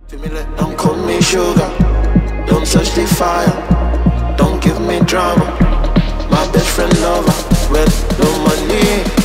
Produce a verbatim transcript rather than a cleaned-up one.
Don't call me sugar, don't touch the fire, don't give me drama. My best friend lover, with no money.